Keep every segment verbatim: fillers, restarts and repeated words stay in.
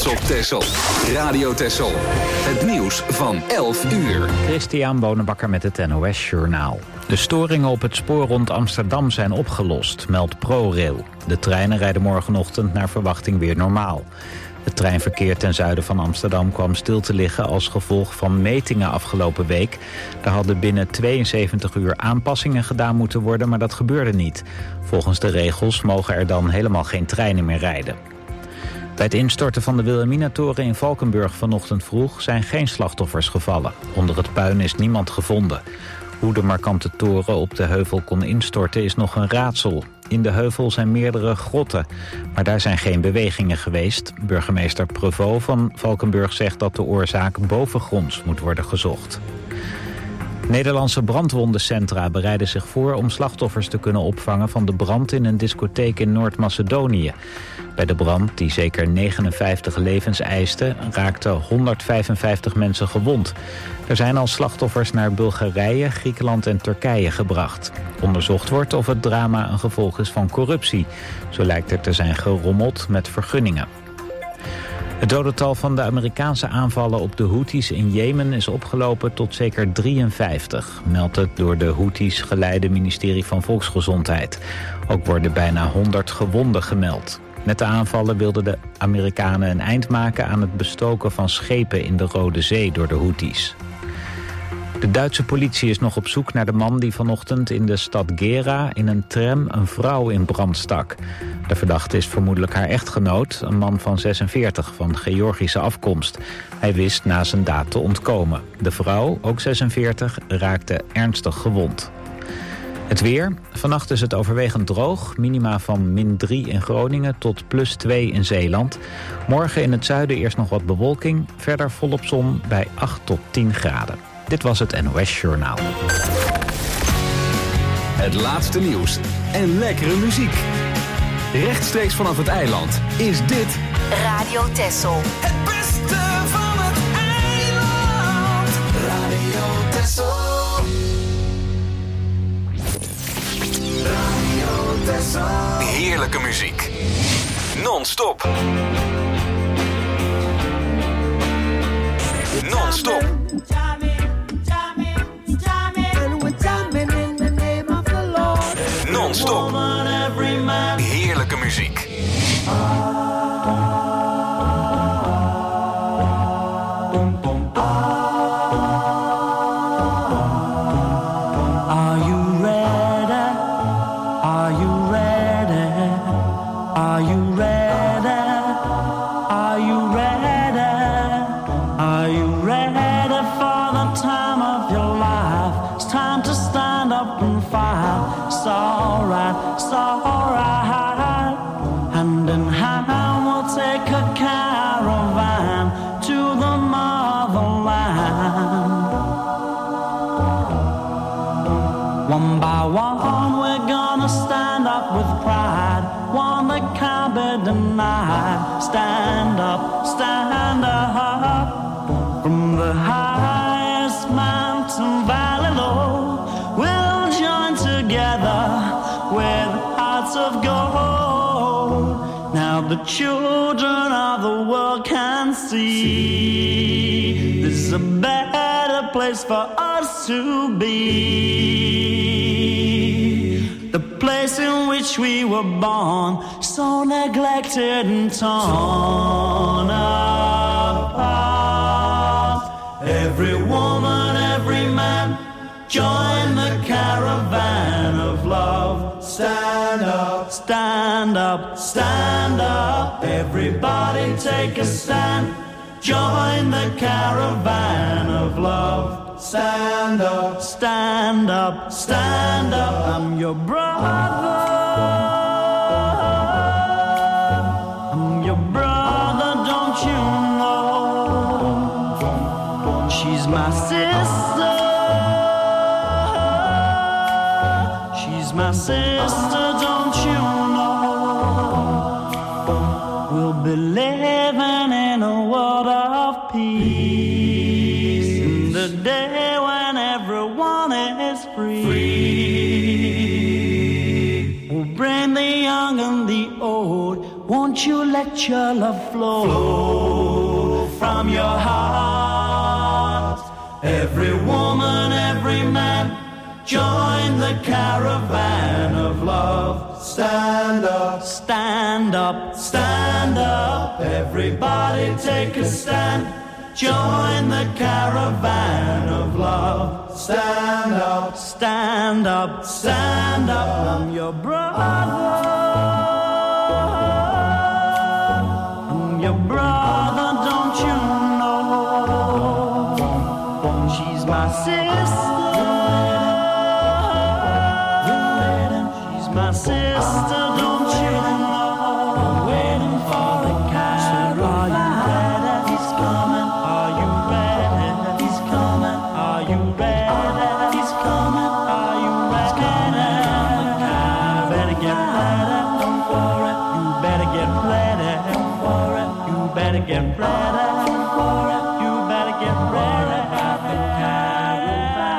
trots op Texel. Radio Texel. Het nieuws van elf uur. Christian Bonenbakker met het N O S Journaal. De storingen op het spoor rond Amsterdam zijn opgelost, meldt ProRail. De treinen rijden morgenochtend naar verwachting weer normaal. Het treinverkeer ten zuiden van Amsterdam kwam stil te liggen als gevolg van metingen afgelopen week. Er hadden binnen tweeënzeventig uur aanpassingen gedaan moeten worden, maar dat gebeurde niet. Volgens de regels mogen er dan helemaal geen treinen meer rijden. Bij het instorten van de Wilhelminatoren in Valkenburg vanochtend vroeg zijn geen slachtoffers gevallen. Onder het puin is niemand gevonden. Hoe de markante toren op de heuvel kon instorten is nog een raadsel. In de heuvel zijn meerdere grotten, maar daar zijn geen bewegingen geweest. Burgemeester Prevot van Valkenburg zegt dat de oorzaak bovengronds moet worden gezocht. Nederlandse brandwondencentra bereiden zich voor om slachtoffers te kunnen opvangen van de brand in een discotheek in Noord-Macedonië. Bij de brand, die zeker negenenvijftig levens eiste, raakten honderdvijfenvijftig mensen gewond. Er zijn al slachtoffers naar Bulgarije, Griekenland en Turkije gebracht. Onderzocht wordt of het drama een gevolg is van corruptie. Zo lijkt er te zijn gerommeld met vergunningen. Het dodental van de Amerikaanse aanvallen op de Houthis in Jemen is opgelopen tot zeker drieënvijftig, meldt het door de Houthis geleide ministerie van Volksgezondheid. Ook worden bijna honderd gewonden gemeld. Met de aanvallen wilden de Amerikanen een eind maken aan het bestoken van schepen in de Rode Zee door de Houthis. De Duitse politie is nog op zoek naar de man die vanochtend in de stad Gera in een tram een vrouw in brand stak. De verdachte is vermoedelijk haar echtgenoot, een man van zesenveertig van Georgische afkomst. Hij wist na zijn daad te ontkomen. De vrouw, ook zesenveertig, raakte ernstig gewond. Het weer. Vannacht is het overwegend droog. Minima van min drie in Groningen tot plus twee in Zeeland. Morgen in het zuiden eerst nog wat bewolking. Verder volop zon bij acht tot tien graden. Dit was het N O S Journaal. Het laatste nieuws en lekkere muziek. Rechtstreeks vanaf het eiland is dit Radio Texel. Het beste van het eiland. Radio Texel. Radio Texel. Heerlijke muziek. Non-stop. Non-stop. Non-stop. Heerlijke muziek. One by one we're gonna stand up with pride, one that can't be denied. Stand up, stand up, from the highest mountain valley low, we'll join together with hearts of gold. Now the children of the world can see this is a better place for us to be. The place in which we were born, so neglected and torn apart. Every woman, every man, join the caravan of love. Stand up, stand up, stand up. Everybody take a stand. Join the caravan of love. Stand up, stand up, stand up. I'm your brother. I'm your brother, don't you know? She's my sister. She's my sister, don't you know? We'll be living in a world of peace in the day when everyone is free. free. We'll bring the young and the old, won't Won't you let your love flow, flow from your heart? Every woman, every man, join the caravan of love. Stand up, stand up, stand up. Everybody take a stand. Join the caravan of love. Stand up, stand up, stand up. I'm your brother. I'm your brother, don't you know? She's my sister. She's my sister, don't you know? I'm waiting for the caravan. He's coming. Are you ready? He's coming. Are you ready? He's coming. Are you ready? Better get ready. Don't worry. You better get ready. Don't worry. You better get ready. Don't worry. You better get ready. Got the caravan.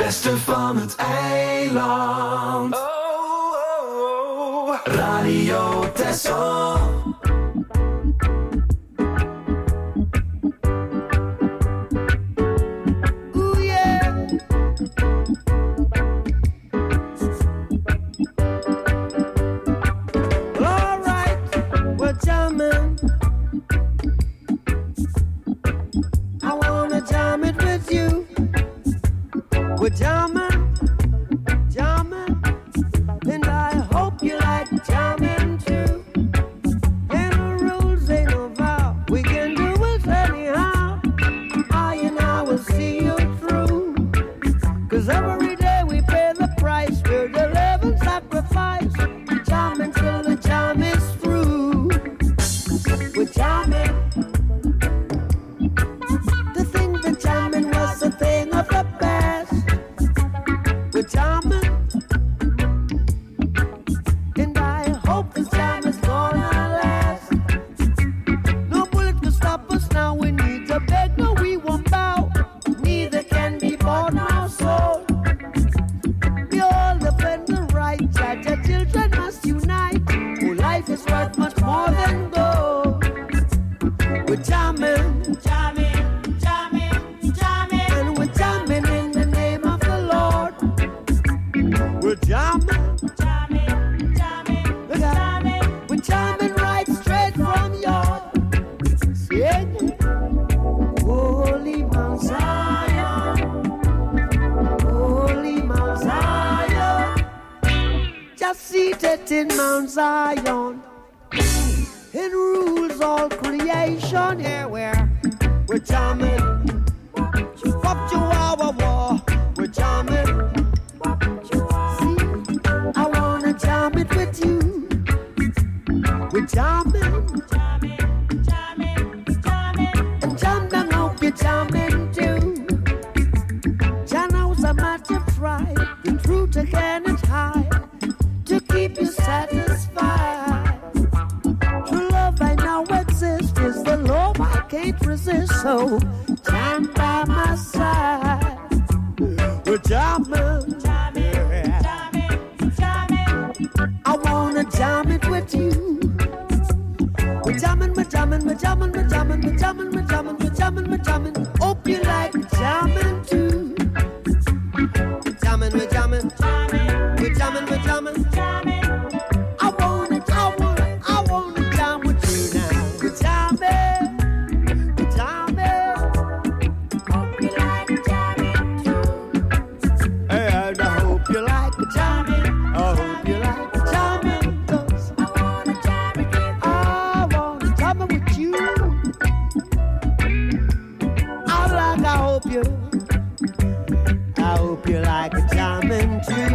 beste van het eiland. Oh, oh, oh. Radio Texel. Ooh yeah. Well, all right, we're jamming. I wanna jam it with you. We're jamming, jamming, and I hope you like jamming too. And the rules ain't no vow, we can do it anyhow. I and I will see you through. Cause every day we pay the price, we're the living sacrifice. Jamming till the jam is through. We're jamming. To think that jamming was a thing of the past. We're jamming, and I hope this jam is gonna last. No bullet will stop us now. We need to beg, no, we won't bow. Neither can be bought nor sold. We all defend the right. Judge, our children must unite. Oh, life is worth much more than gold. We're jamming, jamming, jamming, jamming, and we're jamming in the name of the Lord. We're jamming, jamming, jamming, we're jamming, we're jamming right straight from your singing. Holy Mount Zion, Holy Mount Zion, just seated in Mount Zion, it rules all creation. Here we're we're jamming, up to our war, we're jamming. I wanna jam it with you. We're jamming, jamming, jamming, jamming, and jam down, hope you're jamming too. Jano's a matter pride, the truth again is high, to keep you satisfied. True love I know exists, is the love I can't resist. So jam by my side. We're jamming, jamming, jamming, jamming. I wanna jam it with you. We're jamming, we're jamming, we're jamming, we're jamming, we're jamming, we're jamming, we're jamming, we're jamming. Hope you like jamming too. We're jamming, we're jamming, we're jamming, we're jamming, jamming. I wanna, I wanna, I wanna jam with you now. We're jamming, we're jamming. Hope you like jamming too. And I hope you like jamming. I hope you like jamming. 'Cause I wanna jam with you. I wanna jam with you. I like, I hope you, I hope you like jamming too.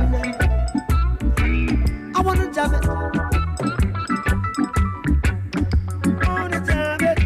I wanna jam it. I wanna jam it.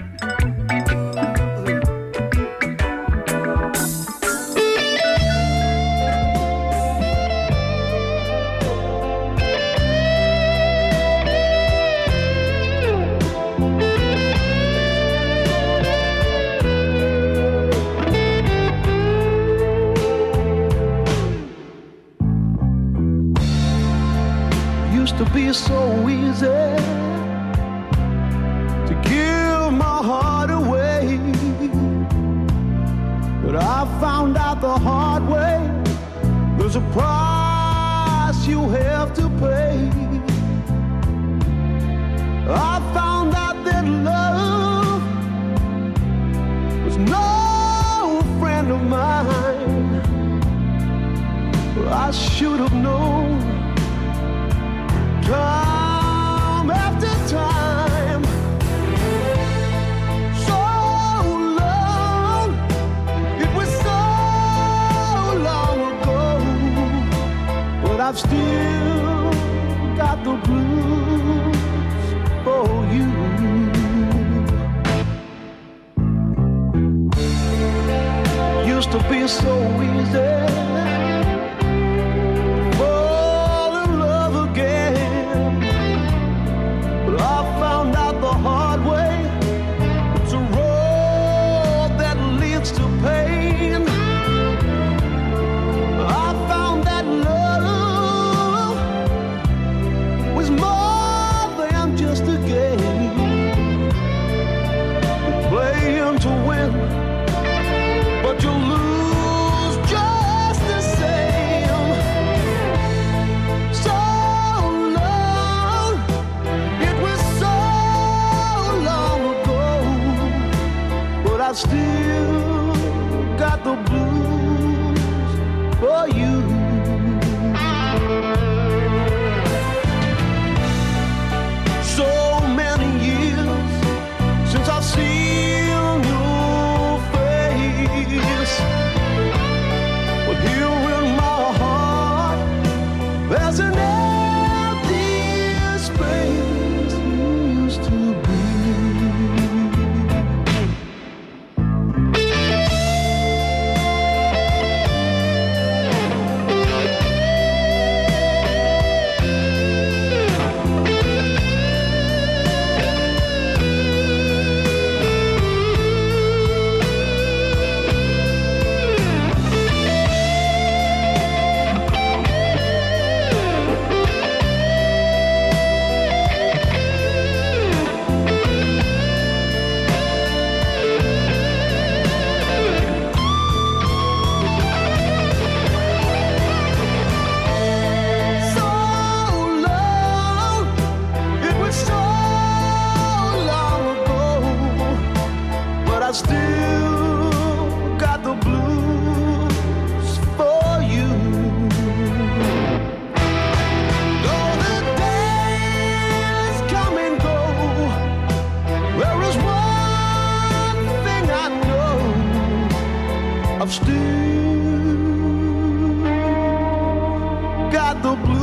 Used to be so easy to give my heart away, but I found out the hard way, there's a price you have to pay. I found out that love was no friend of mine. I should have known time after time. So long, it was so long ago, but I've still got the blues for you. Used to be so easy fall in love again, but I found out the hard way, it's a road that leads to pain. I still got the blues for you. So many years since I've seen your face, but here in my heart there's an empty space you used to be. I still got the blues for you. Though the days come and go, there is one thing I know, I've still got the blues.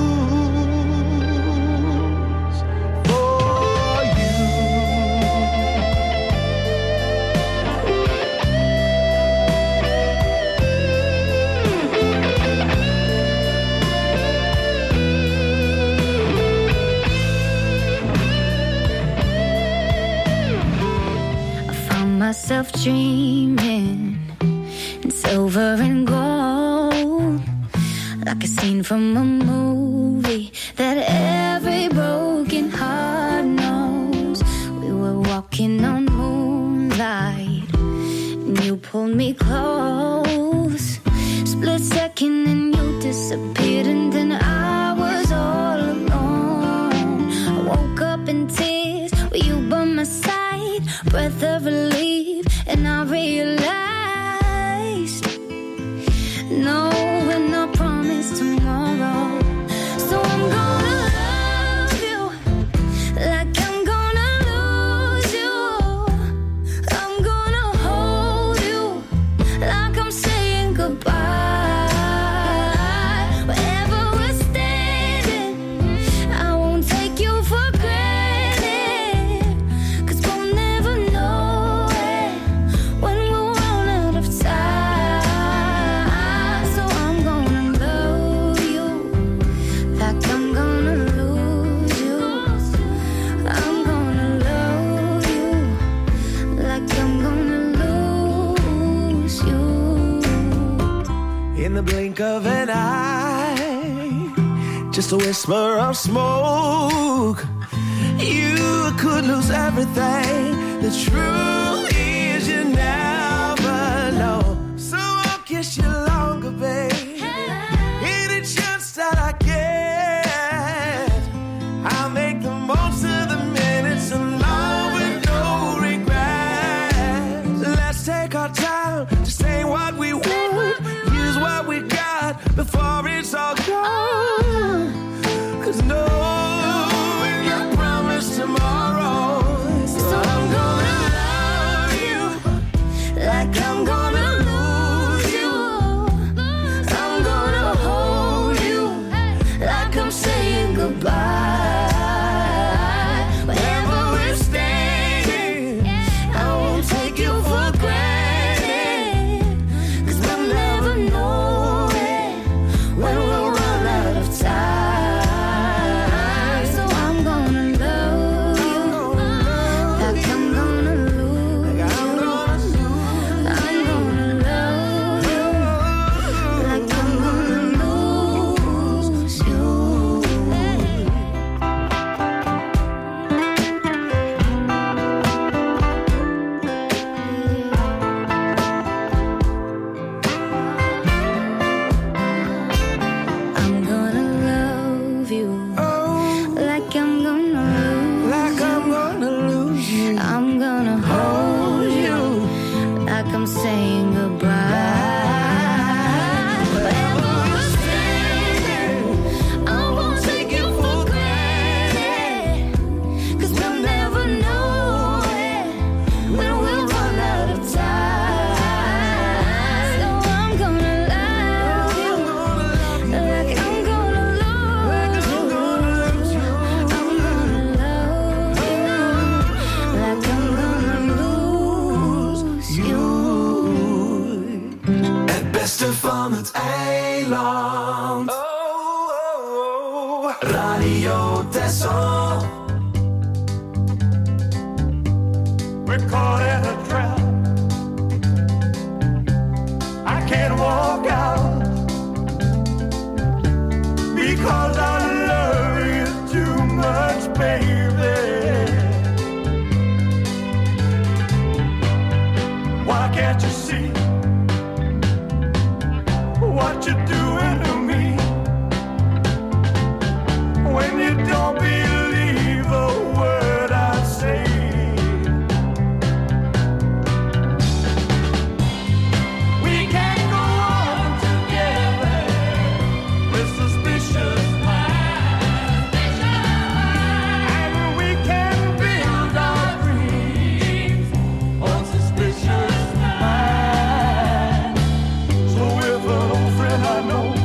Myself dreaming in silver and gold, like a scene from a movie that every broken heart knows. We were walking on moonlight and you pulled me close. Split second and you disappeared, and then I was all alone. I woke up in tears with you by my side, breath of relief, and I realized no, we're not promised tomorrow. So I'm gonna love you like I'm gonna lose you. I'm gonna hold you like I'm saying goodbye. Wherever we're standing, I won't take you for granted, 'cause we'll never know it when we'll run out of time. So I'm gonna love you like I'm gonna lose you. I'm gonna love you like I'm gonna lose you. In the blink of an eye, just a whisper of smoke, you could lose everything. The truth is you never know. So I'll kiss you longer, babe. Any chance that I get, I'll make the most of the minutes alone with no regrets. Let's take our time to say what we want, use what we got before it's all gone. 'Cause no, we're not promised tomorrow. So I'm gonna love you like I'm gonna lose you. I'm gonna hold you like I'm saying goodbye. Wherever we're standing, I won't take you for granted, 'cause we'll never know it when we'll run out of time. So I'm gonna love you like I'm gonna lose you. I'm gonna love you like I'm gonna lose you. I'm gonna love you like I'm gonna lose Like I'm gonna lose you. I'm gonna hold you Tesson. We're caught in a trap. I can't walk out because I love you too much, baby. Why can't you see what you're doing to me? When you don't believe a word I say. We can't go on together with suspicious minds. And we can build our dreams on suspicious minds. So if an old friend I know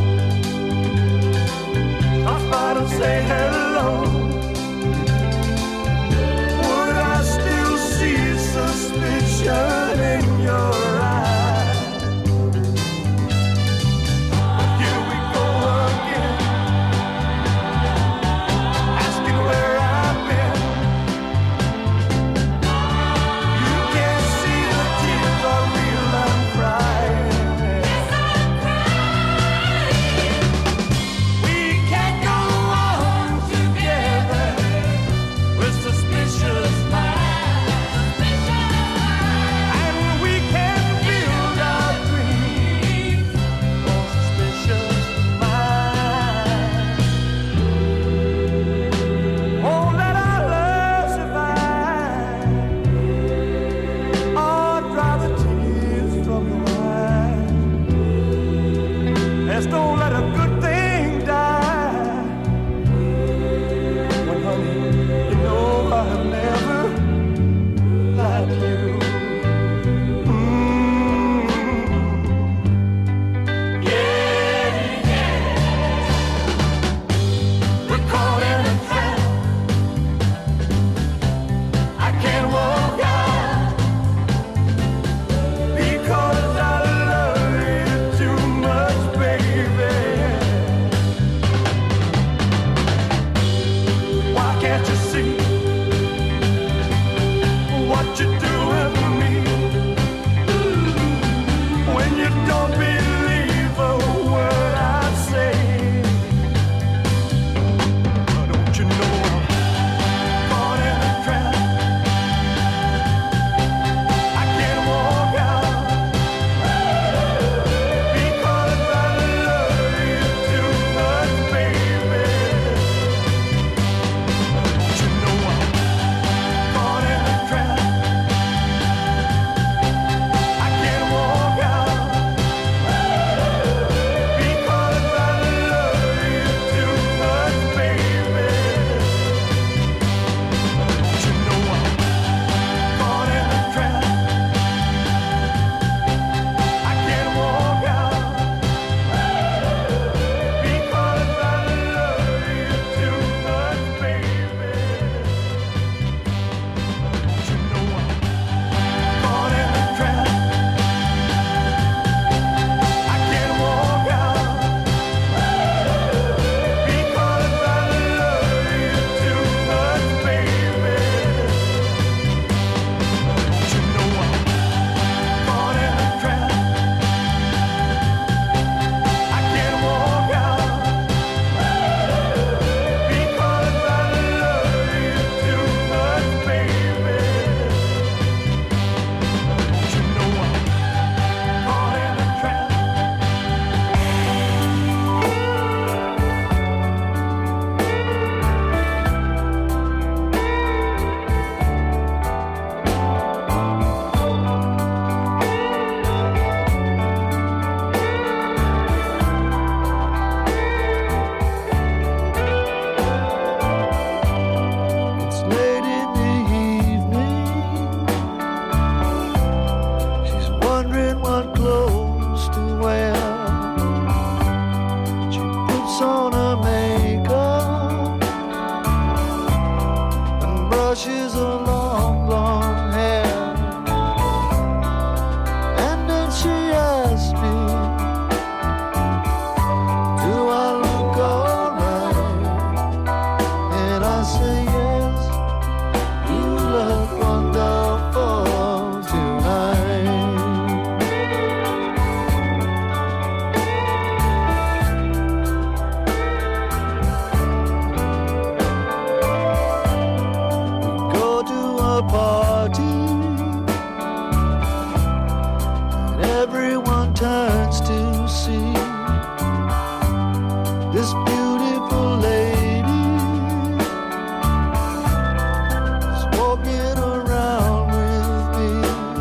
party, and everyone turns to see this beautiful lady is walking around with me.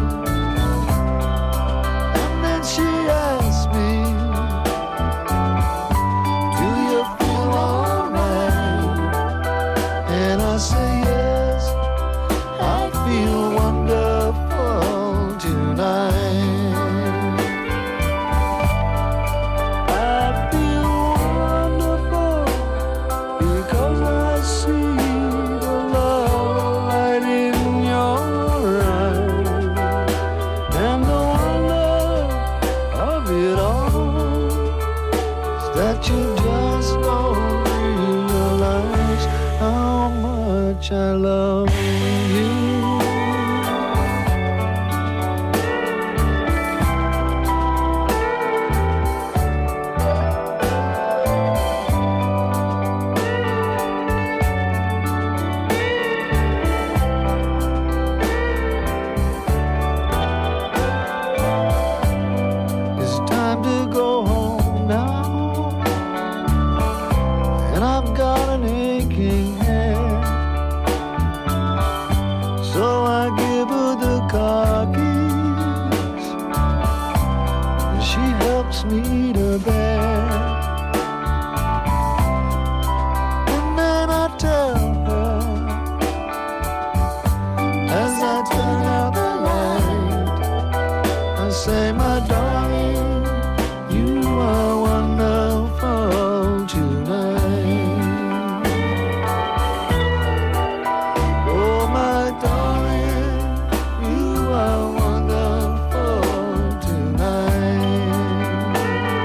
And then she asks me, do you feel alright? And I say yes, I feel wonderful tonight. I love you. It's time to go home now, and I've got an aching head. So I give her the car keys, and she helps me to bed. And then I tell her, as I turn out the light, I say, my darling, you are wonderful tonight. Oh, my darling, you are wonderful tonight.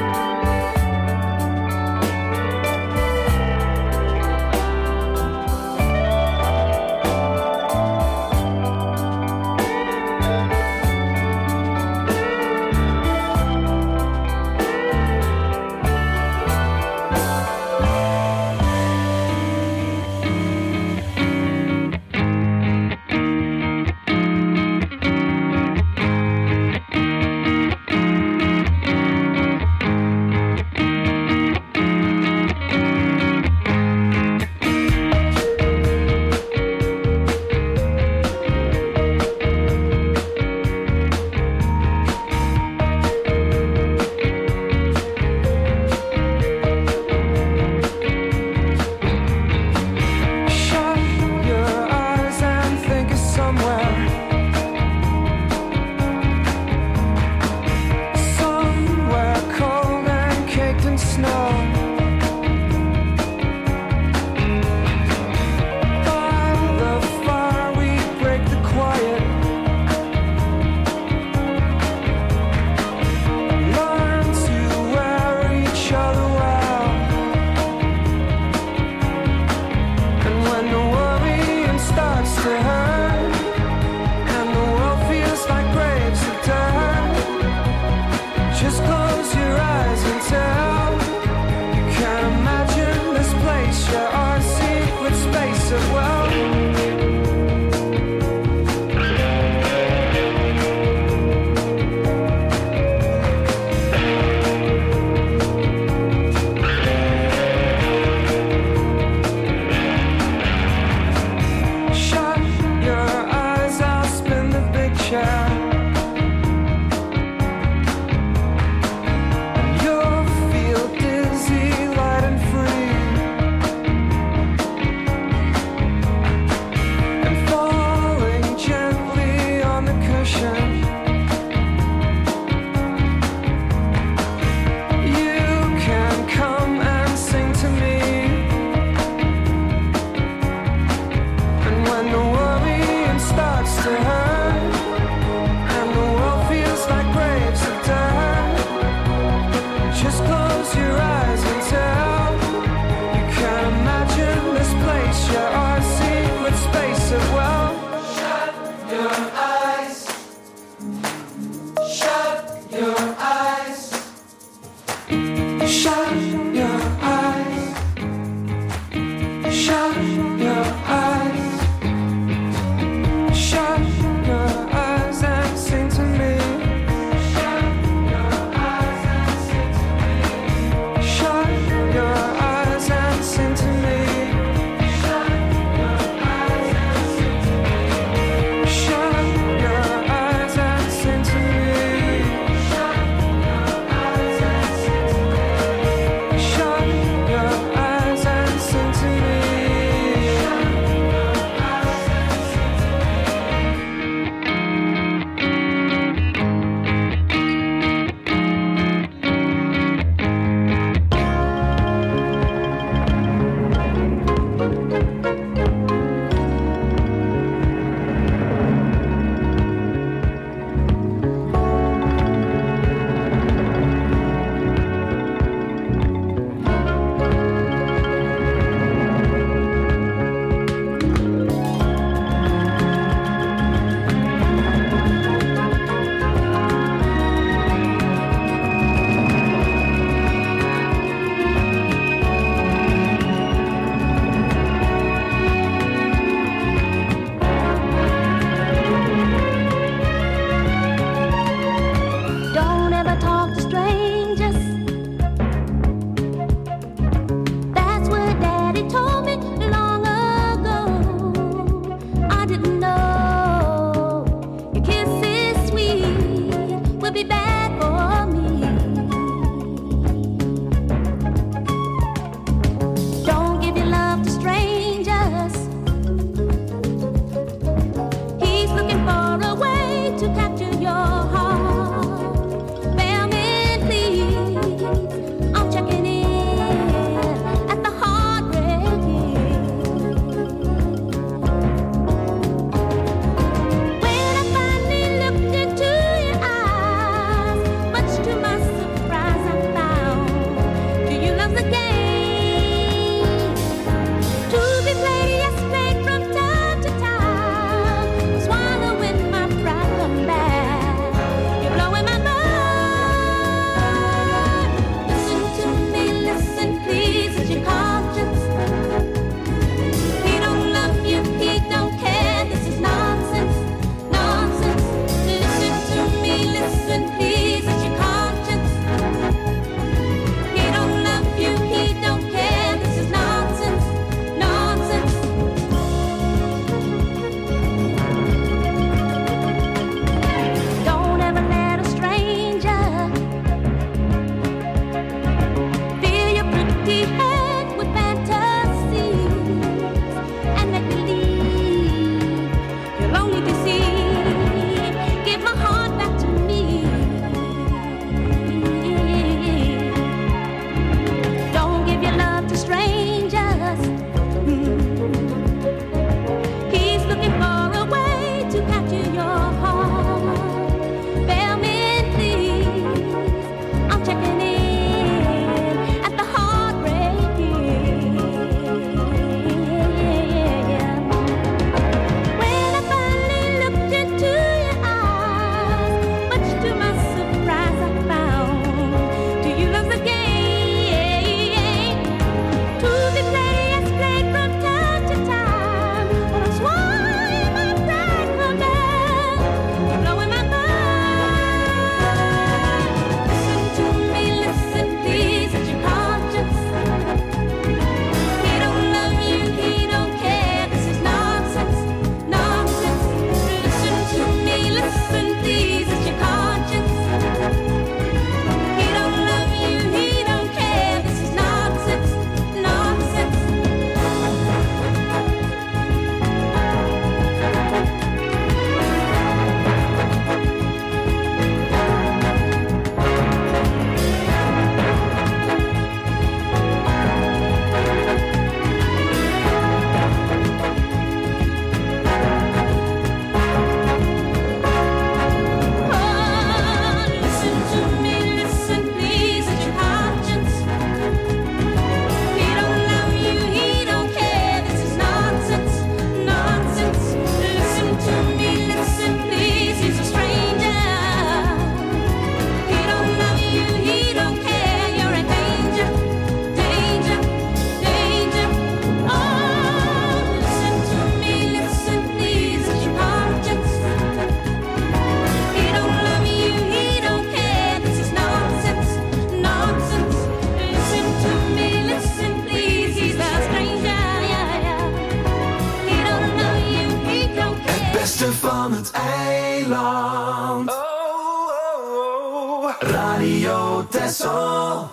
eiland. Oh, oh, oh. Radio Texel.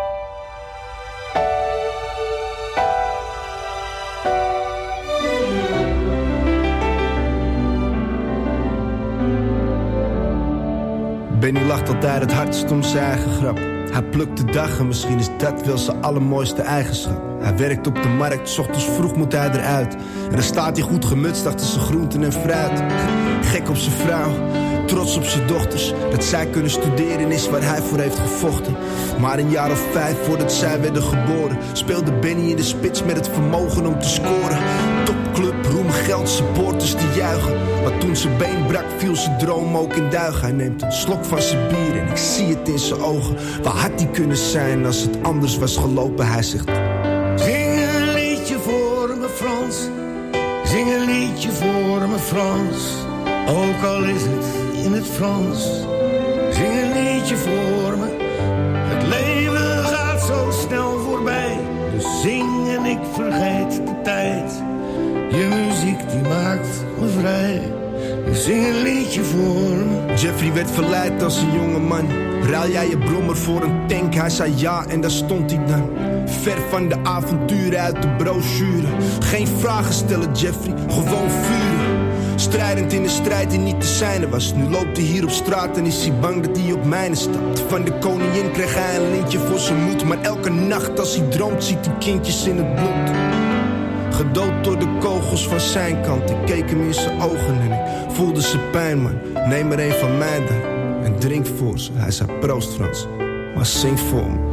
Benny lacht altijd het hardst om zijn eigen grap. Hij plukt de dag en misschien is dat wel zijn allermooiste eigenschap. Hij werkt op de markt, 's ochtends vroeg moet hij eruit. En dan staat hij goed gemutst achter zijn groenten en fruit. Gek op zijn vrouw, trots op zijn dochters. Dat zij kunnen studeren is waar hij voor heeft gevochten. Maar een jaar of vijf voordat zij werden geboren speelde Benny in de spits met het vermogen om te scoren. Topclub, roem, geld, supporters die juichen. Maar toen zijn been brak viel zijn droom ook in duigen. Hij neemt een slok van zijn bier en ik zie het in zijn ogen. Waar had hij kunnen zijn als het anders was gelopen? Hij zegt: zing een liedje voor me Frans, zing een liedje voor me Frans. Ook al is het in het Frans, zing een liedje voor me. Het leven gaat zo snel voorbij, dus zing en ik vergeet de tijd. Je muziek die maakt me vrij, dus zing een liedje voor me. Jeffrey werd verleid als een jonge man. Ruil jij je brommer voor een tank? Hij zei ja en daar stond hij dan. Ver van de avonturen uit de brochure. Geen vragen stellen Jeffrey, gewoon vuren. Strijdend in een strijd die niet te zijne was. Nu loopt hij hier op straat en is hij bang dat hij op mijne stapt. Van de koningin kreeg hij een lintje voor zijn moed. Maar elke nacht als hij droomt ziet hij kindjes in het bloed. Gedood door de kogels van zijn kant. Ik keek hem in zijn ogen en ik voelde zijn pijn, man. Neem er een van mij dan en drink voor ze. Hij zei proost Frans, maar zing voor me.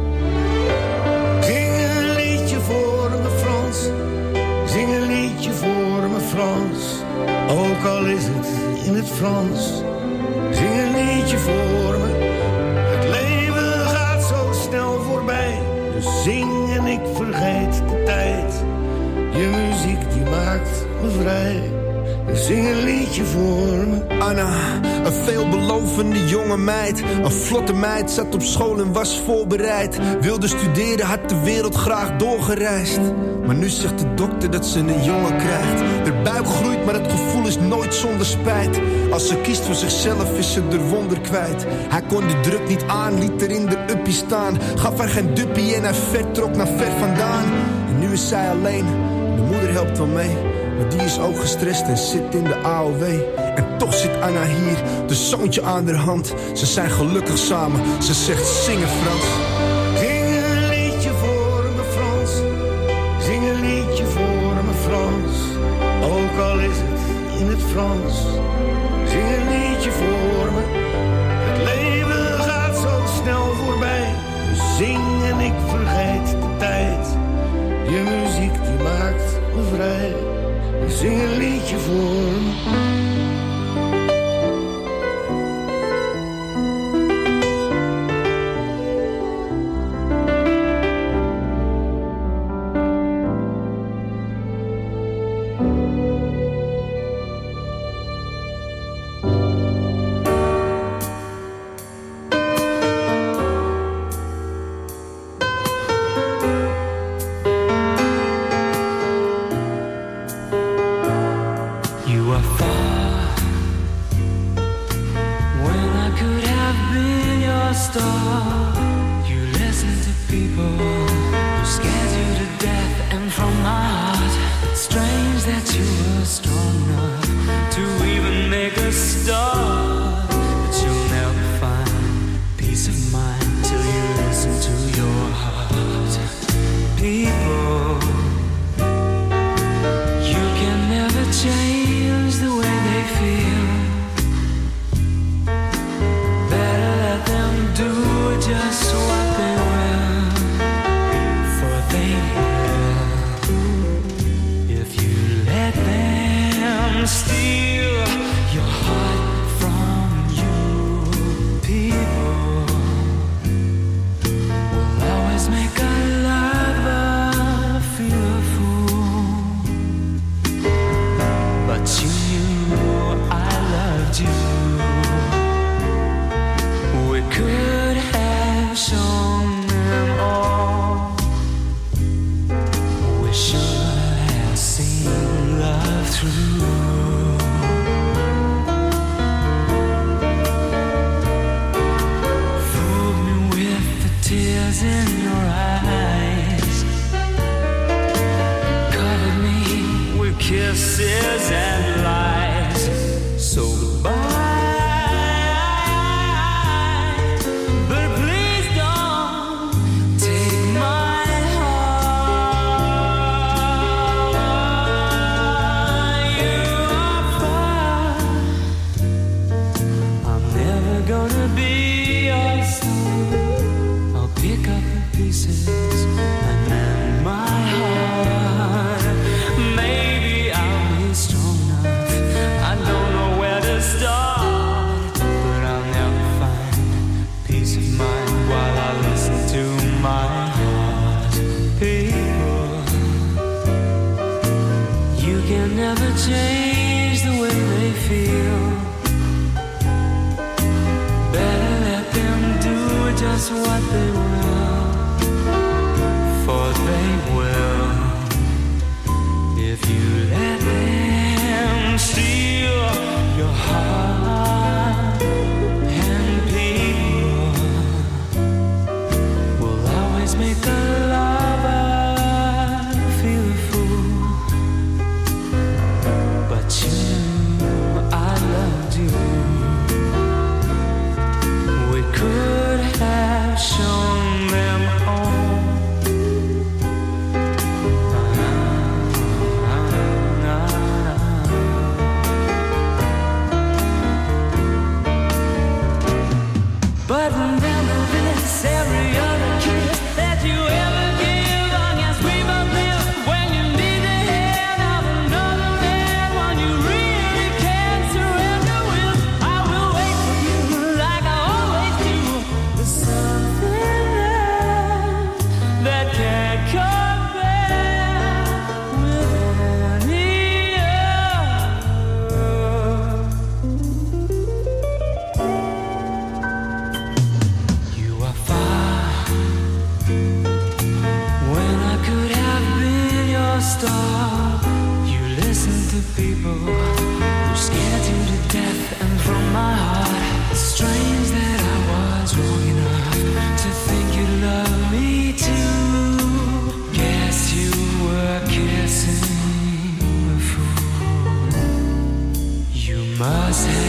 Zing een liedje voor me Frans, zing een liedje voor me Frans. Ook al is het in het Frans, zing een liedje voor me. Het leven gaat zo snel voorbij, dus zing en ik vergeet de tijd. Je muziek die maakt me vrij, dus zing een liedje voor me. Anna, een veelbelovende jonge meid. Een vlotte meid, zat op school en was voorbereid. Wilde studeren, had de wereld graag doorgereisd. Maar nu zegt de dokter dat ze een jongen krijgt. De buik groeit, maar het gevoel is nooit zonder spijt. Als ze kiest voor zichzelf is ze er wonder kwijt. Hij kon de druk niet aan, liet er in de uppie staan. Gaf haar geen duppie en hij vertrok naar ver vandaan. En nu is zij alleen, de moeder helpt wel mee. Maar die is ook gestrest en zit in de A O W. En toch zit Anna hier, de zoontje aan haar hand. Ze zijn gelukkig samen, ze zegt zingen Frans. Zing een liedje voor me Frans, zing een liedje voor me Frans. Ook al is het in het Frans, zing een liedje voor me. Het leven gaat zo snel voorbij, dus zing en ik vergeet de tijd. Je muziek die maakt me vrij, zing een liedje voor me.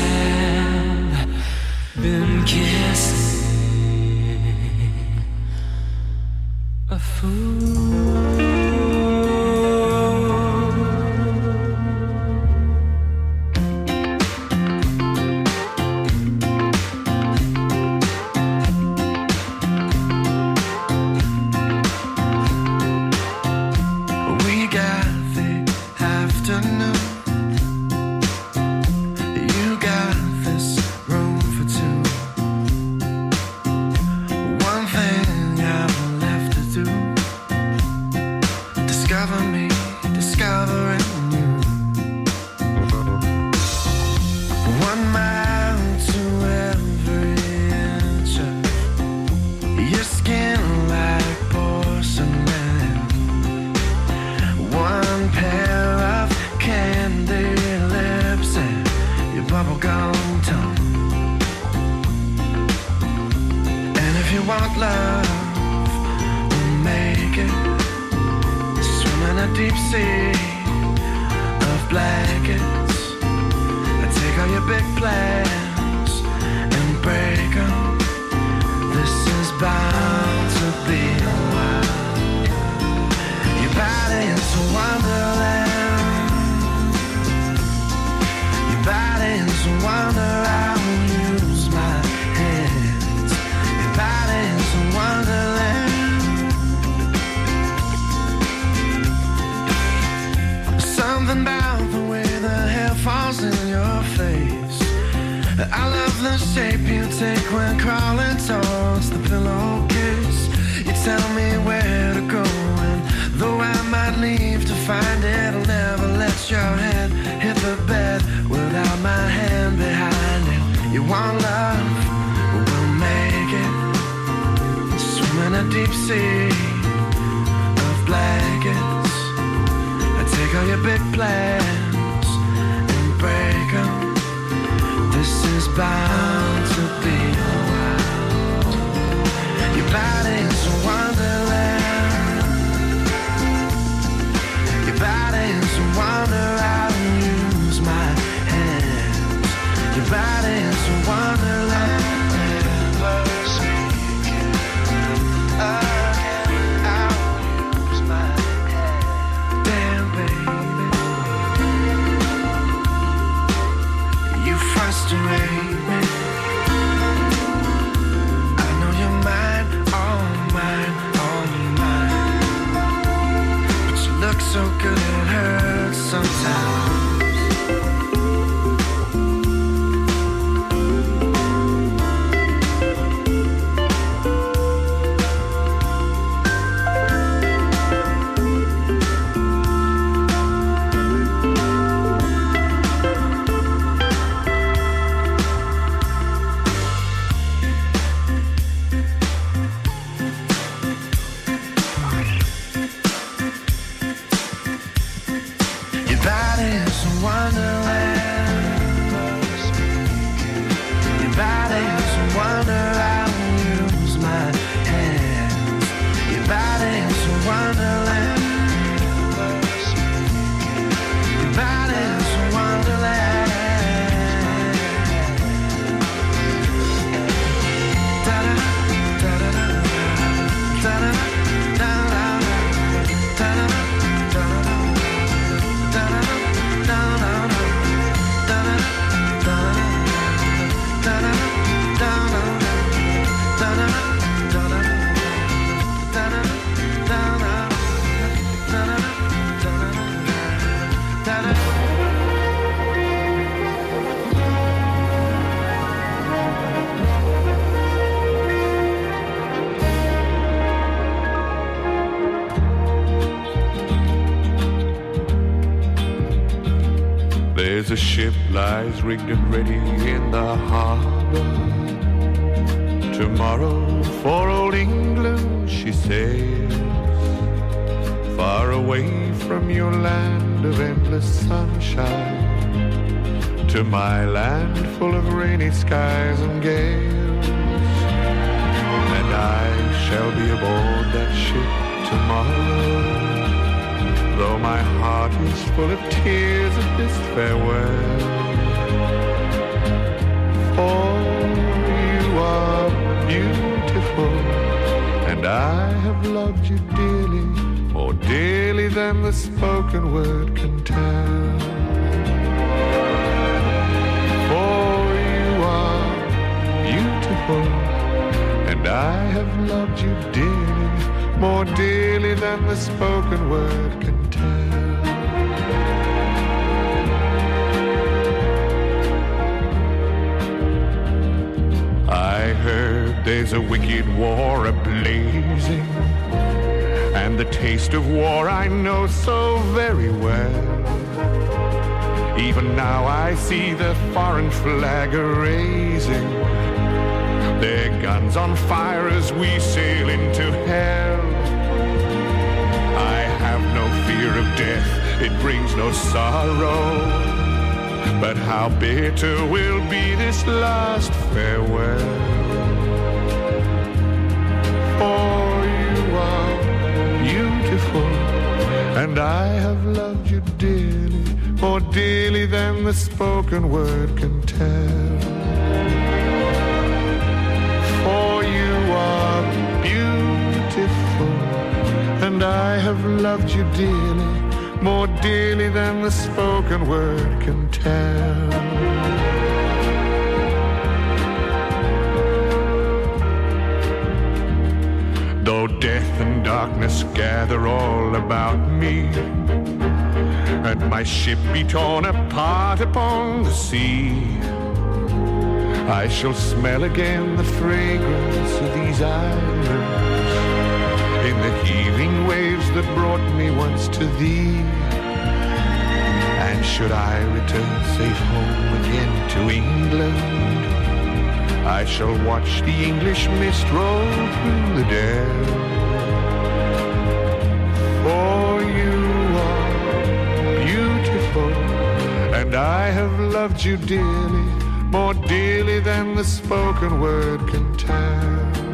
have been kissing a fool. The ship lies rigged and ready in the harbor. Tomorrow for old England she sails, far away from your land of endless sunshine, to my land full of rainy skies and gales. And I shall be aboard that ship tomorrow, though my heart is full of tears at this farewell. than the spoken word can tell. For you are beautiful, and I have loved you dearly, more dearly than the spoken word can tell. I heard there's a wicked war a-blazing, and the taste of war I know so very well. Even now I see the foreign flag a-raising, their guns on fire as we sail into hell. I have no fear of death, it brings no sorrow, but how bitter will be this last farewell. For you are beautiful, and I have loved you dearly, more dearly than the spoken word can tell. For you are beautiful, and I have loved you dearly, more dearly than the spoken word can tell. Though death and darkness gather all about me, and my ship be torn apart upon the sea, I shall smell again the fragrance of these islands in the heaving waves that brought me once to thee. And should I return safe home again to England, I shall watch the English mist roll through the dell. For you are beautiful, and I have loved you dearly, more dearly than the spoken word can tell.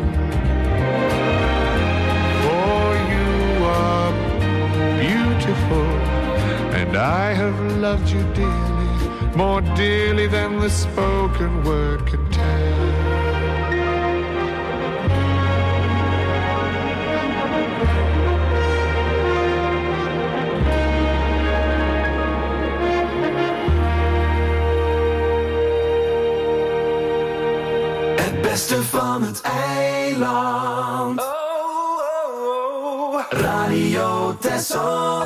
And I have loved you dearly, more dearly than the spoken word can tell. Het beste van het eiland. Oh, oh, oh. Radio Texel.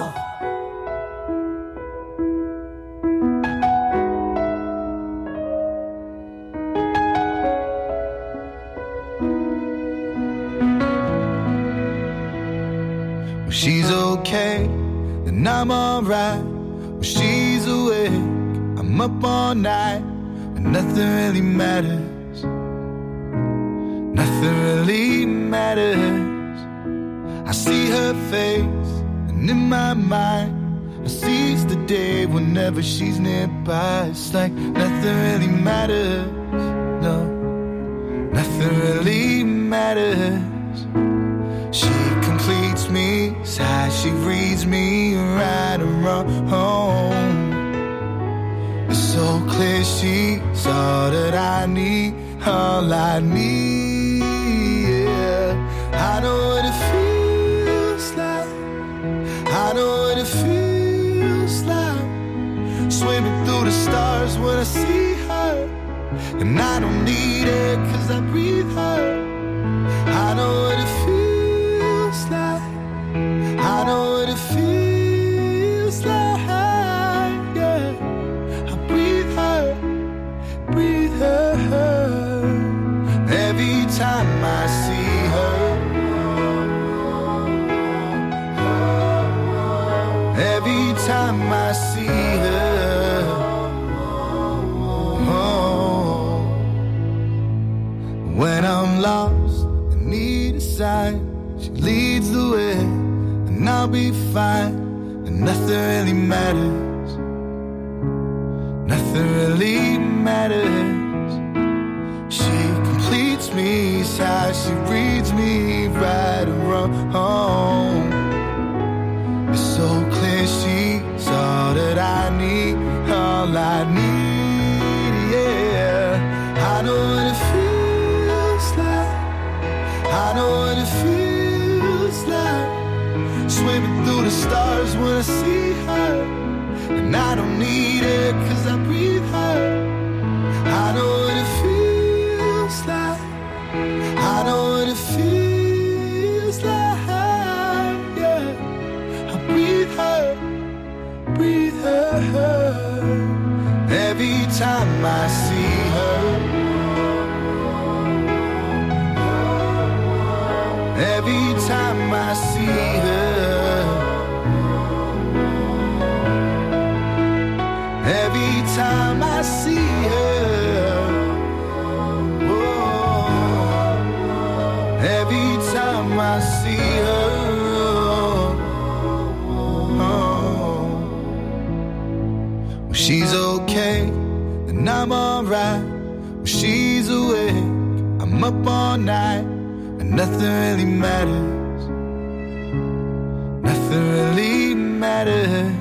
She's okay, then I'm alright. When she's awake, I'm up all night. When nothing really matters, nothing really matters. I see her face, and in my mind I seize the day whenever she's nearby. It's like nothing really matters, no, nothing really matters. She completes me, sighs, she reads me right and wrong. It's so clear she's all that I need, all I need, yeah. I know what it feels like, I know what it feels like, swimming through the stars when I see her. And I don't need it cause I breathe her. I know what it feels like, I know what it feels like, yeah. I breathe her, breathe her, her. Every time I see her, every time I see her, oh. When I'm lost and need a sign, she leads the way, and I'll be fine, and nothing really matters, nothing really matters. She completes me, sighs, she reads me right and wrong. It's so clear she's all that I need, all I need, yeah. I know what it feels like, I know what it feels like, swimming through the the stars when I see her. And I don't need her cause I breathe her. I know what it feels like. I know what it feels like. Yeah, I breathe her, breathe her. Every time I see her. Every time I see her. Every time I see her. Oh, every time I see her. Oh, when she's okay, then I'm alright. When she's awake, I'm up all night. And nothing really matters. Nothing really matters.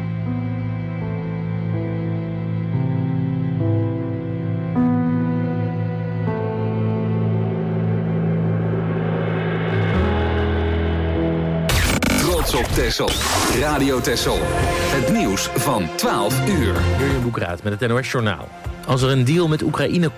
Trots op Texel. Radio Texel. Het nieuws van twaalf uur. Jurjen Boekraat met het N O S Journaal. Als er een deal met Oekraïne